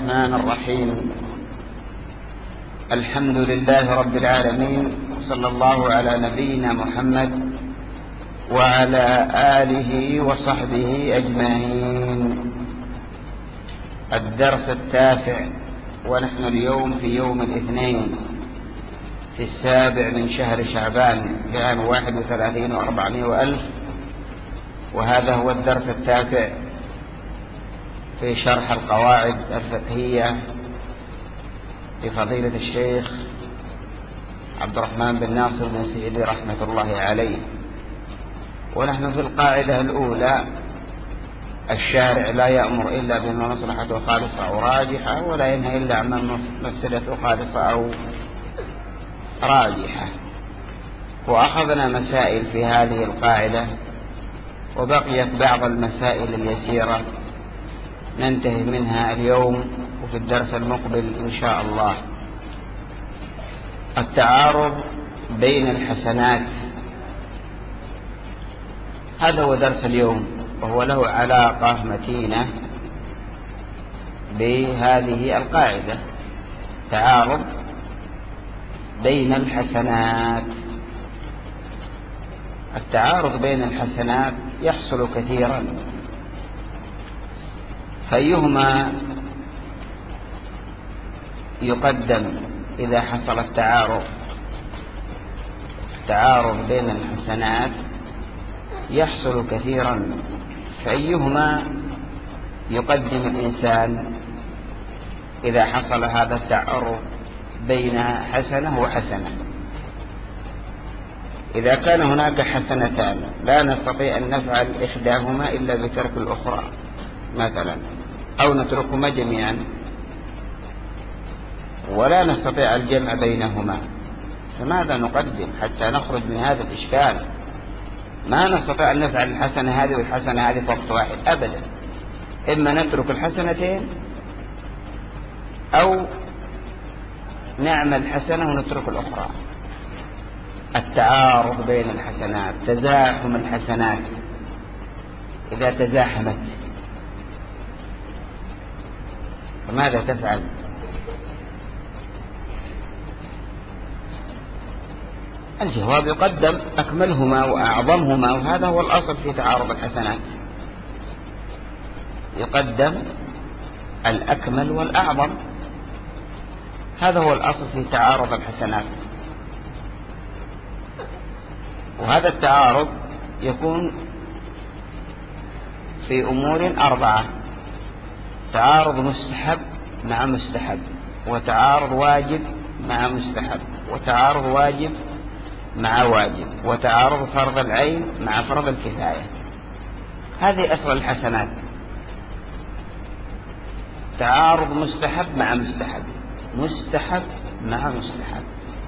الرحمن الرحيم. الحمد لله رب العالمين، صلى الله على نبينا محمد وعلى آله وصحبه أجمعين. الدرس 9، ونحن اليوم في يوم الاثنين في 7 من شهر شعبان في عام 31 و400 وألف، وهذا هو الدرس 9 في شرح القواعد الفقهية لفضيلة الشيخ عبد الرحمن بن ناصر بن سعيدي رحمة الله عليه. ونحن في القاعدة الأولى: الشارع لا يأمر إلا بما مصلحته خالصة أو راجحة، ولا ينهى إلا عما مفسدته خالصة أو راجحة. وأخذنا مسائل في هذه القاعدة، وبقيت بعض المسائل اليسيرة ننتهي منها اليوم وفي الدرس المقبل إن شاء الله. التعارض بين الحسنات، هذا هو درس اليوم، وهو له علاقة متينة بهذه القاعدة: تعارض بين الحسنات. التعارض بين الحسنات يحصل كثيرا، فأيهما يقدم إذا حصل التعارض بين الحسنات يحصل كثيرا، فأيهما يقدم الإنسان إذا حصل هذا التعارض بين حسنة وحسنة؟ إذا كان هناك حسنتان لا نستطيع أن نفعل إحداهما إلا بترك الأخرى مثلا، أو نتركهما جميعا، ولا نستطيع الجمع بينهما، فماذا نقدم حتى نخرج من هذا الإشكال؟ ما نستطيع أن نفعل الحسنة هذه والحسنة هذه في وقت واحد أبدا، إما نترك الحسنتين أو نعمل حسنة ونترك الأخرى. التعارض بين الحسنات، تزاحم الحسنات، إذا تزاحمت فماذا تفعل؟ الجواب: يقدم أكملهما وأعظمهما، وهذا هو الأصل في تعارض الحسنات، يقدم الأكمل والأعظم، هذا هو الأصل في تعارض الحسنات. وهذا التعارض يكون في أمور 4: تعارض مستحب مع مستحب، وتعارض واجب مع مستحب، وتعارض واجب مع واجب، وتعارض فرض العين مع فرض الكفاية. هذه أصل الحسنات: تعارض مستحب مع مستحب، مستحب مع مستحب،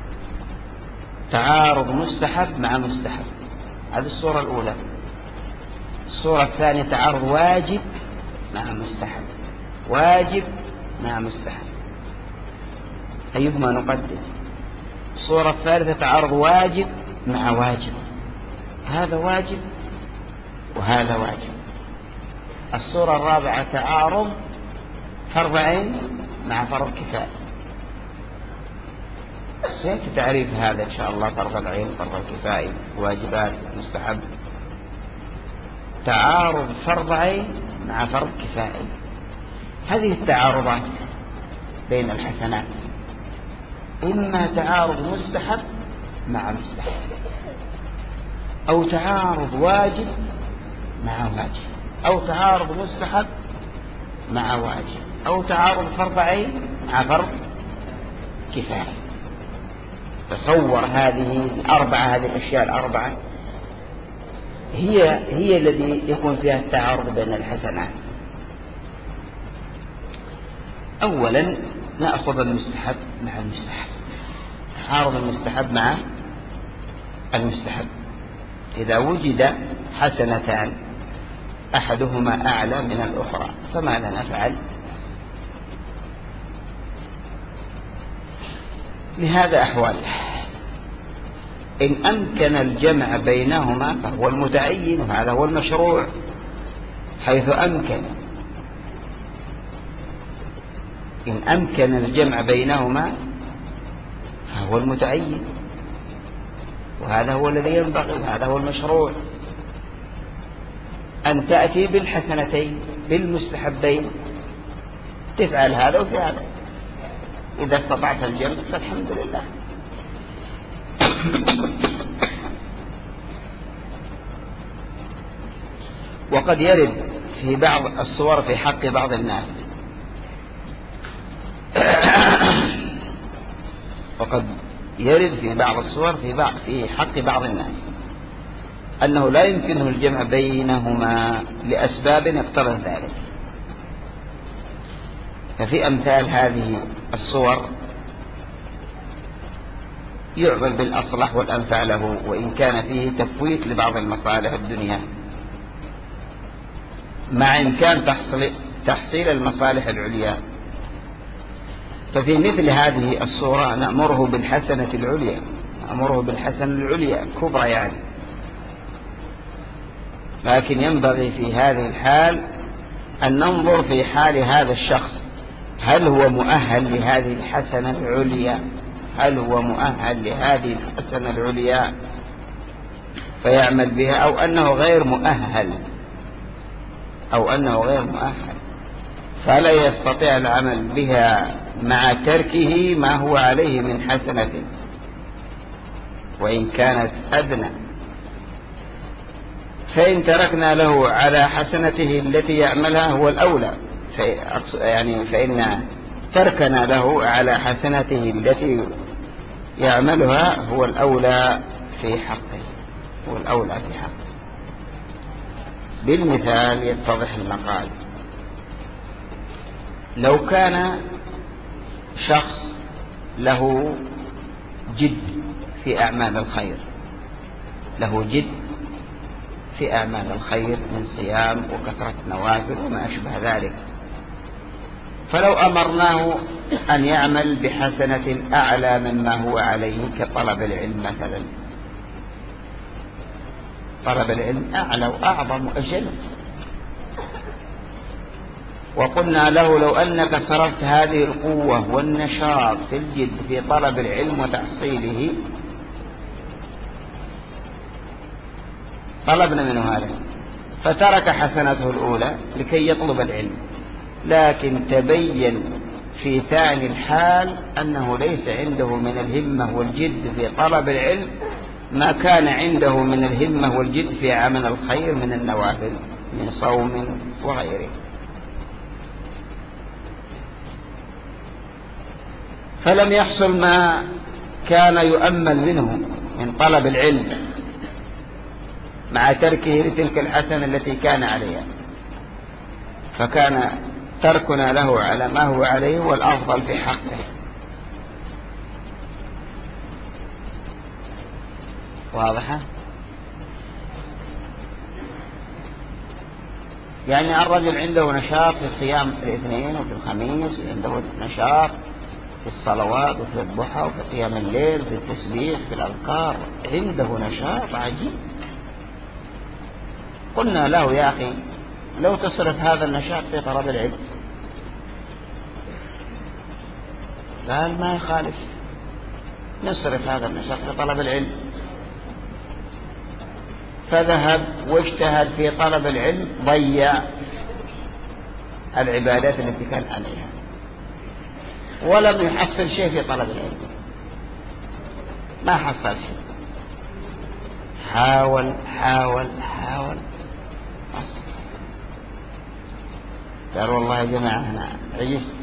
تعارض مستحب مع مستحب. هذه الصورة الأولى. الصورة الثانية: تعارض واجب مع مستحب، واجب مع مستحب، أيهما نقدم؟ الصورة الثالثة: تعارض واجب مع واجب، هذا واجب وهذا واجب. الصورة الرابعة: تعارض فرض عين مع فرض كفاية. سيأتي تعريف هذا إن شاء الله: فرض العين، فرض الكفاية، واجبات، مستحب. تعارض فرض عين مع فرض كفاية، هذه التعارضات بين الحسنات، إما تعارض مستحب مع مستحب، أو تعارض واجب مع واجب، أو تعارض مستحب مع واجب، أو تعارض فرض عين مع فرض كفاية. تصور هذه الأشياء الأربعة هي الذي يكون فيها التعارض بين الحسنات. أولا نأخذ المستحب مع المستحب، تعارض المستحب مع المستحب. إذا وجد حسنتان أحدهما أعلى من الأخرى فماذا نفعل؟ لهذا أحوال: إن أمكن الجمع بينهما فهو المتعين، وهذا هو المشروع حيث أمكن. إن أمكن الجمع بينهما فهو المتعين، وهذا هو الذي ينبغي، وهذا هو المشروع، أن تأتي بالحسنتين بالمستحبين، تفعل هذا وفعل هذا. إذا استطعت الجمع فالحمد لله. وقد يرد في بعض الصور في حق بعض الناس وقد يرد في بعض الصور في حق بعض الناس أنه لا يمكنه الجمع بينهما لأسباب اقتضت ذلك. ففي أمثال هذه الصور يعمل بالأصلح والأنفع له، وإن كان فيه تفويت لبعض المصالح الدنيا مع إمكان تحصيل المصالح العليا. ففي مثل هذه الصورة نأمره بالحسنة العليا، نأمره بالحسنة العليا كبرى يعني. لكن ينبغي في هذه الحال أن ننظر في حال هذا الشخص، هل هو مؤهل لهذه الحسنة العليا؟ هل هو مؤهل لهذه الحسنة العليا فيعمل بها، أو أنه غير مؤهل، فلا يستطيع العمل بها مع تركه ما هو عليه من حسنة وإن كانت أدنى. فإن تركنا له على حسنته التي يعملها هو الأولى، فإن تركنا له على حسنته التي يعملها هو الأولى في حقه، بالمثال يتضح المقال. لو كان شخص له جد في أعمال الخير، من صيام وكثرة نوافل وما أشبه ذلك، فلو أمرناه أن يعمل بحسنة أعلى مما هو عليه كطلب العلم مثلا، طلب العلم أعلى وأعظم وأجل، وقلنا له لو أنك صرفت هذه القوة والنشاط في الجد في طلب العلم وتحصيله، طلبنا منه هذا، فترك حسنته الأولى لكي يطلب العلم، لكن تبين في ثاني الحال أنه ليس عنده من الهمة والجد في طلب العلم ما كان عنده من الهمة والجد في عمل الخير من النوافل من صوم وغيره. فلم يحصل ما كان يؤمل منه من طلب العلم مع تركه لتلك الحسنة التي كان عليها، فكان تركنا له على ما هو عليه والأفضل في حقه. واضحة؟ يعني الرجل عنده نشاط في صيام الاثنين وفي الخميس، وعنده نشاط في الصلوات وفي الضحى وفي قيام الليل وفي التسبيح في الأذكار، عنده نشاط عجيب. قلنا له يا أخي لو تصرف هذا النشاط في طلب العلم، قال ما يخالف، نصرف هذا النشاط في طلب العلم. فذهب واجتهد في طلب العلم، ضيع العبادات التي كان عليها ولم يحصل شيء في طلب العلم، ما حصل شيء. حاول قال والله يا جماعة أنا عجزت.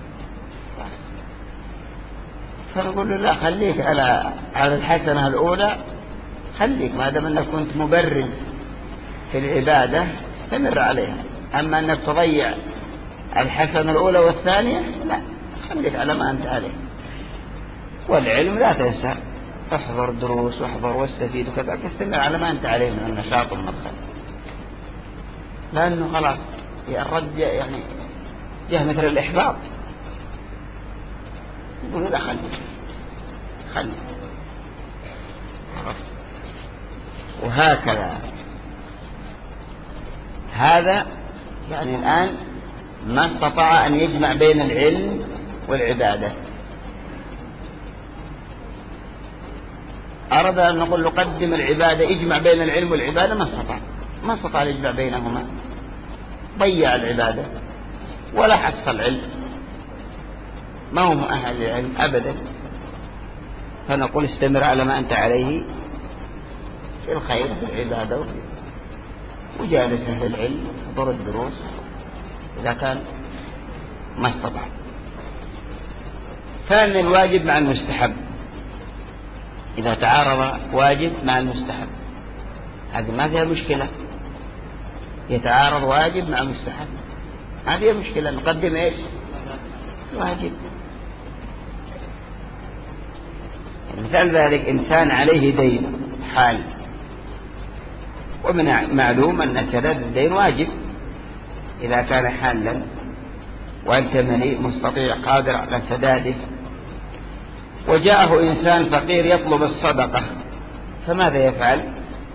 فنقول له لا، خليك على الحسنة الأولى، خليك ما دام أنك كنت مبرز في العبادة استمر عليها. أما أنك تضيع الحسنة الأولى والثانية لا، خليك على ما أنت عليه. والعلم لا تنسى، احضر دروس واحضر واستفيد وكذا، استمر على ما أنت عليه من النشاط والمدخل، لأنه خلاص الرد يعني جه مثل الإحباط. يقول لا، خلي وهكذا. هذا يعني الآن ما استطاع أن يجمع بين العلم والعبادة. أراد أن نقول له قدم العبادة، اجمع بين العلم والعبادة، ما استطاع يجمع بينهما، ضيع العبادة ولا حصل علم، ما هو أهل العلم أبدا. فنقول استمر على ما أنت عليه في الخير في العبادة وجالس أهل العلم ضر الدروس إذا كان ما استطاع. ثانيا الواجب مع المستحب، إذا تعارض واجب مع المستحب هذه ما فيها مشكلة، يتعارض واجب مع مستحب ما فيها مشكلة، نقدم إيش؟ واجب. مثال ذلك إنسان عليه دين حال، ومن معلوم أن سداد الدين واجب إذا كان حالا وأنت مليء مستطيع قادر على سداده، وجاءه إنسان فقير يطلب الصدقة، فماذا يفعل؟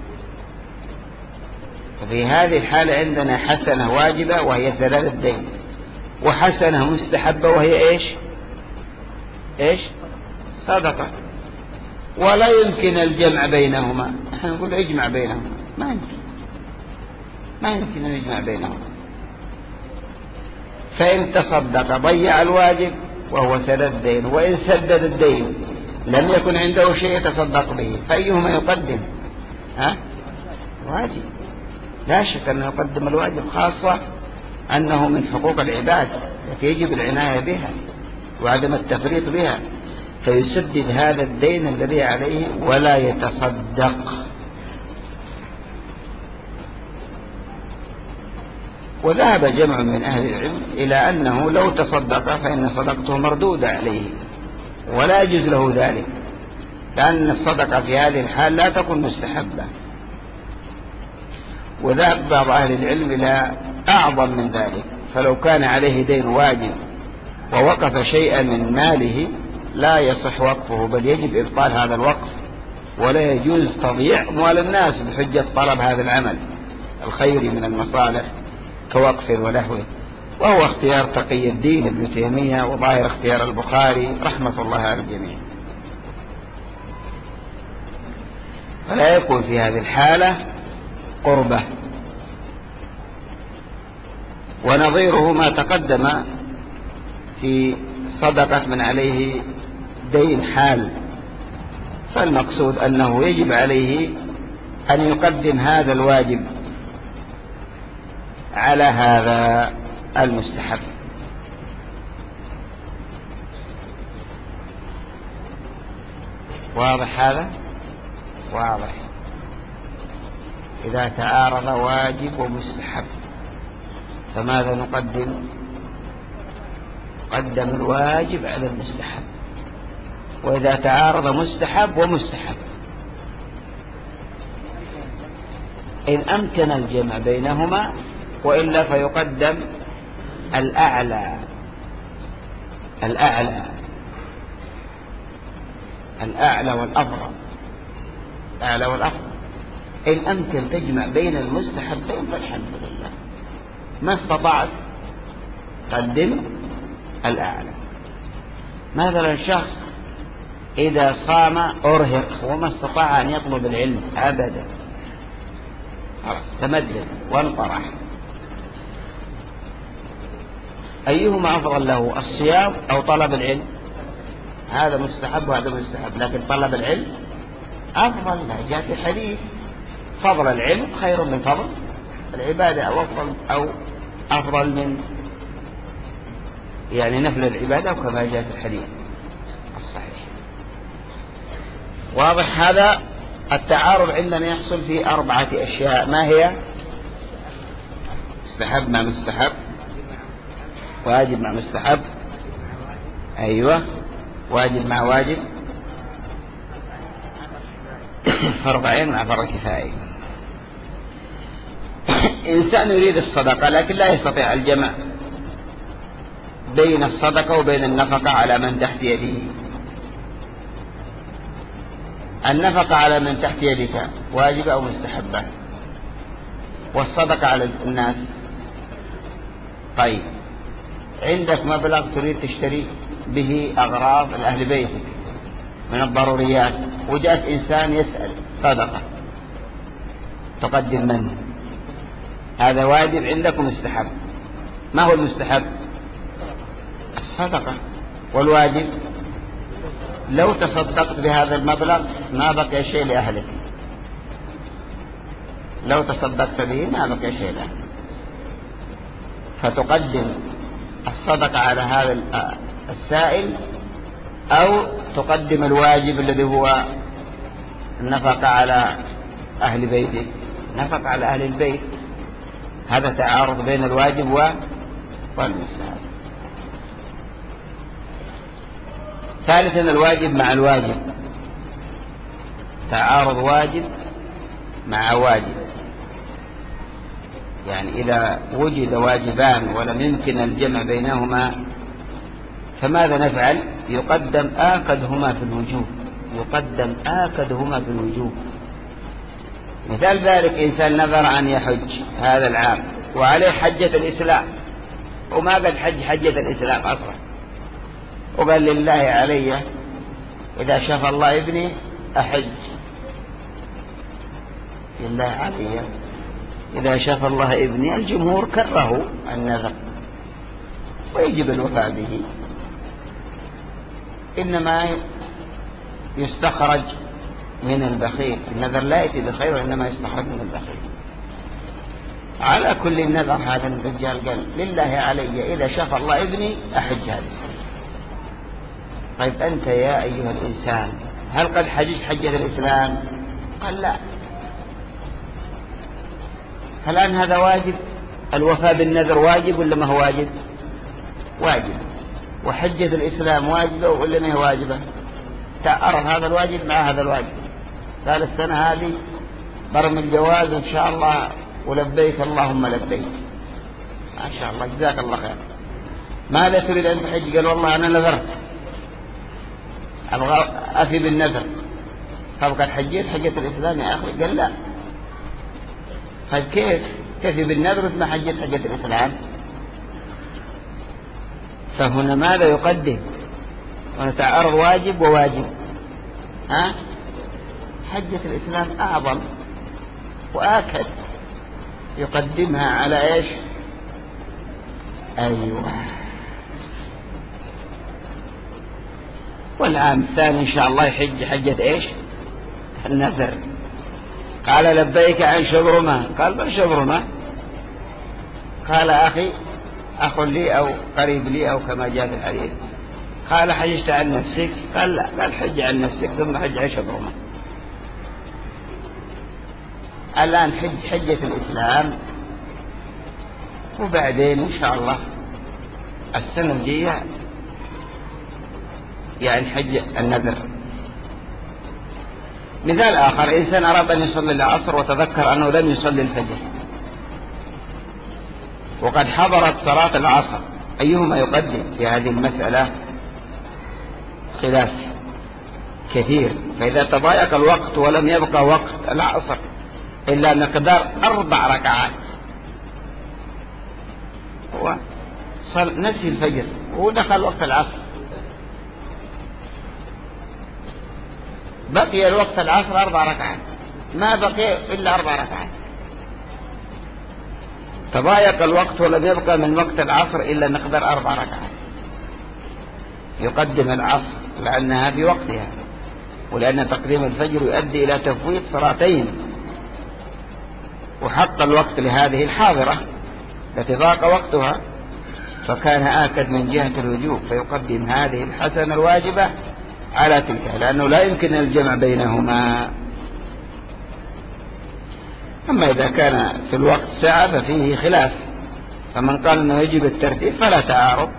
في هذه الحالة عندنا حسنة واجبة وهي سداد الدين، وحسنة مستحبة وهي إيش؟ صدقة. ولا يمكن الجمع بينهما، نحن نقول اجمع بينهما، ما يمكن أن يجمع بينهما. فإن تصدق ضيع الواجب وهو سدد الدين، وإن سدد الدين لم يكن عنده شيء يتصدق به، فأيهما يقدم؟ واجب، لا شك أنه يقدم الواجب، خاصة أنه من حقوق العباد التي يجب العناية بها وعدم التفريط بها، فيسدد هذا الدين الذي عليه ولا يتصدق. وذهب جمع من أهل العلم إلى أنه لو تصدق فإن صدقته مردودة عليه ولا يجوز له ذلك، لأن الصدقة في هذه الحال لا تكون مستحبة. وذهب بعض أهل العلم إلى أعظم من ذلك، فلو كان عليه دين واجب ووقف شيئا من ماله لا يصح وقفه، بل يجب إبطال هذا الوقف، ولا يجوز تضييع أموال الناس بحجة طلب هذا العمل الخيري من المصالح كوقف ونحوه. وهو اختيار تقي الدين ابن تيمية، وظاهر اختيار البخاري رحمة الله على الجميع. فلا يكون في هذه الحالة قربة. ونظيره ما تقدم في صدقة من عليه دين حال، فالمقصود أنه يجب عليه أن يقدم هذا الواجب على هذا المستحب. واضح هذا؟ واضح. إذا تعارض واجب ومستحب فماذا نقدم؟ قدم الواجب على المستحب. وإذا تعارض مستحب ومستحب إن أمكن الجمع بينهما، وإلا فيقدم الأعلى والأفضل. إن أمكن تجمع بين المستحبين فالحمد لله، ما استطعت قدم الأعلى. مثلا شخص إذا صام أرهق وما استطاع أن يطلب العلم أبدا، تمدد وانطرح، أيهما أفضل له، الصيام أو طلب العلم؟ هذا مستحب وهذا مستحب، لكن طلب العلم أفضل. لا جاء في حديث فضل العلم خير من فضل العبادة، أو أفضل من يعني نفل العبادة، وكما جاء في الحديث الصحيح. واضح هذا؟ التعارض عندنا يحصل في 4 أشياء. ما هي؟ مستحب مع مستحب، واجب مع مستحب، أيوة، واجب مع واجب، فرض عين مع فرض كفاية. إنسان يريد الصدقة لكن لا يستطيع الجمع بين الصدقة وبين النفقة على من تحت يده. النفقة على من تحت يدك واجبة أو مستحبة، والصدقة على الناس. طيب، عندك مبلغ تريد تشتري به أغراض الأهل بيتك من الضروريات، وجاءت إنسان يسأل صدقة، تقدم منه، هذا واجب عندكم مستحب. ما هو المستحب؟ الصدقة. والواجب لو تصدقت بهذا المبلغ ما بقي شيء لأهلك، لو تصدقت به ما بقي شيء لأهلك، فتقدم الصدقة على هذا السائل، أو تقدم الواجب الذي هو النفقة على أهل بيتك، نفقة على أهل البيت. هذا تعارض بين الواجب والمستحب. ثالثا الواجب مع الواجب، تعارض واجب مع واجب، يعني إذا وجد واجبان ولم يمكن الجمع بينهما فماذا نفعل؟ يقدم آكدهما في الوجوب، يقدم آكدهما في الوجوب. مثال ذلك إنسان نذر أن يحج هذا العام وعليه حجة الإسلام، وما قد حجة الإسلام أصلا، وقال لله علي إذا شاف الله ابني أحج، لله علي إذا شاف الله ابني. الجمهور كرهوا النذر ويجب الوفاء به، إنما يستخرج من البخيل، النذر لا يأتي بخير وإنما يستخرج من البخيل. على كل النذر هذا الرجال قال لله علي إذا شاف الله ابني أحج هذه السنة. طيب أنت يا أيها الإنسان هل قد حججت حجة الإسلام؟ قال لا. هل الآن هذا واجب؟ الوفاء بالنذر واجب ولا ما هو واجب؟ واجب. وحجة الإسلام واجبة ولا ما هي واجبة؟ تعرف هذا الواجب مع هذا الواجب. قال السنة هذه برم الجواز إن شاء الله ولبيك اللهم لبيك، ما شاء الله جزاك الله خير. ماذا تريد أن تحج؟ قال والله أنا نذرت أبغى أفي بالنذر. طب قد حجيت حجة الإسلام يا أخي؟ قال لا. طيب كيف تفي بالنذر ما حجيت حجة الإسلام؟ فهنا ماذا يقدم؟ ونتعارض واجب وواجب. حجة الإسلام أعظم وآكد، يقدمها على إيش؟ أيوة. والعام الثاني إن شاء الله يحج حجة إيش؟ النذر. قال لبيك عن شبرمة. قال من شبرمة؟ قال أخي أخ لي أو قريب لي أو كما جاء في الحديث. قال حججت عن نفسك؟ قال لا. قال حج عن نفسك ثم حج عن شبرمة. الآن حجة الإسلام، وبعدين إن شاء الله السنة الجاية يعني حج النذر. مثال آخر، إنسان أراد أن يصلي العصر وتذكر أنه لم يصلي الفجر وقد حضرت صلاة العصر، أيهما يقدم؟ في هذه المسألة خلاف كثير. فإذا تضايق الوقت ولم يبقى وقت العصر إلا مقدار 4 ركعات، هو نسي الفجر ودخل وقت العصر، بقي الوقت العصر 4 ركعات، ما بقي إلا 4 ركعات. تضايق الوقت ولم يبقى من وقت العصر إلا مقدار 4 ركعات، يقدم العصر لأنها في وقتها، ولأن تقديم الفجر يؤدي إلى تفويت صلاتين، وحق الوقت لهذه الحاضرة التي ضاق وقتها، فكان آكد من جهة الوجوب، فيقدم هذه الحسنة الواجبة على تلك، لأنه لا يمكن الجمع بينهما. أما إذا كان في الوقت ساعة ففيه خلاف، فمن قال أنه يجب الترتيب فلا تعارض،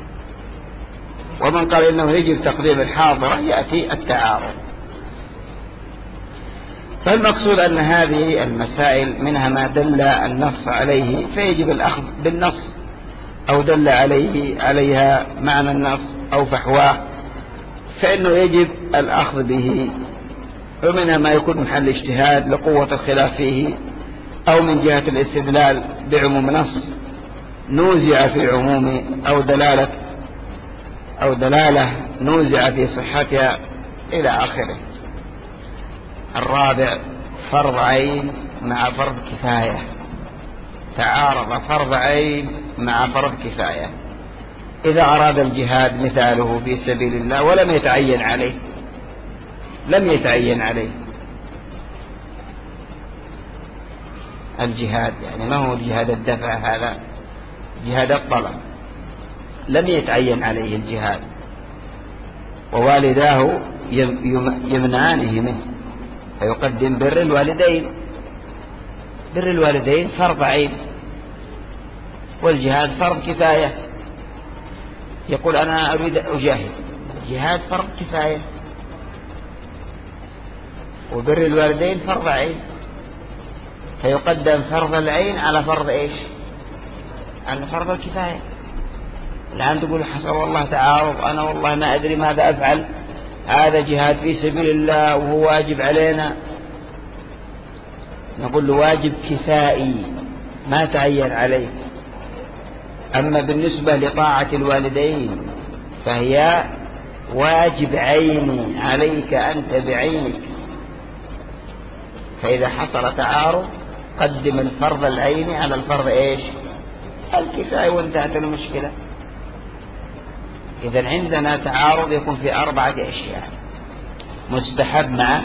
ومن قال أنه يجب تقديم الحاضرة يأتي التعارض. فالمقصود أن هذه المسائل منها ما دل النص عليه فيجب الأخذ بالنص، أو دل عليها معنى النص أو فحواه فإنه يجب الأخذ به. ومنها ما يكون محل اجتهاد لقوة الخلاف فيه، أو من جهة الاستدلال بعموم نص نوزع في عموم، أو دلالة أو دلالة نوزع في صحتها إلى آخره. الرابع فرض عين مع فرض كفاية. تعارض فرض عين مع فرض كفاية. إذا أراد الجهاد مثاله في سبيل الله ولم يتعين عليه، لم يتعين عليه الجهاد، يعني ما هو الجهاد الدفع، هذا جهاد الطلب، لم يتعين عليه الجهاد، ووالداه يمنعانه منه، فيقدم بر الوالدين. بر الوالدين فرض عين، والجهاد فرض كفاية. يقول أنا أريد أجاهد، الجهاد فرض كفاية، وبر الوالدين فرض عين، فيقدم فرض العين على فرض إيش؟ على فرض الكفاية. الآن تقول حسب والله تعارض، أنا والله ما أدري ماذا أفعل، هذا جهاد في سبيل الله وهو واجب علينا. نقول له واجب كفائي ما تعين عليك. أما بالنسبة لطاعة الوالدين فهي واجب عيني عليك أنت بعينك، فإذا حصل تعارض قدم الفرض العيني على الفرض إيش؟ الكفاية، وانتهت المشكلة. إذا عندنا تعارض يكون في 4 أشياء: مستحب مع،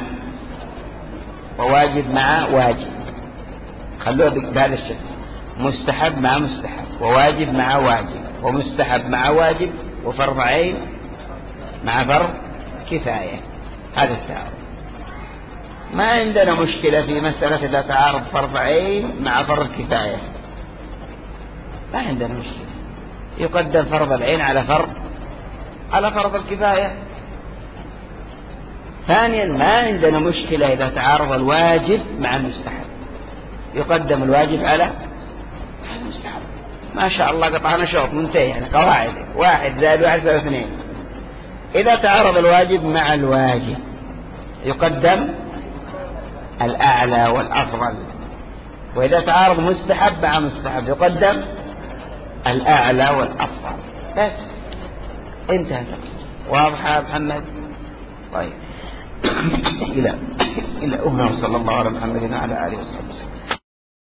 وواجب مع واجب. خلوها بهذا الشكل: مستحب مع مستحب، وواجب مع واجب، ومستحب مع واجب، وفرض عين مع فرض كفاية. هذا التعارض. ما عندنا مشكلة في مسألة إذا تعارض فرض عين مع فرض كفاية، ما عندنا مشكلة، يقدم فرض العين على فرض الكفاية. ثانيا ما عندنا مشكلة إذا تعارض الواجب مع المستحب، يقدم الواجب على المستحب. ما شاء الله قطعنا شوط منتهي، يعني قواعد 1 زائد 1 يساوي 2. إذا تعارض الواجب مع الواجب يقدم الأعلى والأفضل، وإذا تعارض مستحب مع مستحب يقدم الأعلى والأفضل. بس انتهى. واضحة يا محمد؟ طيب إلى هنا، صلى الله على محمد وعلى آله وصحبه وسلم.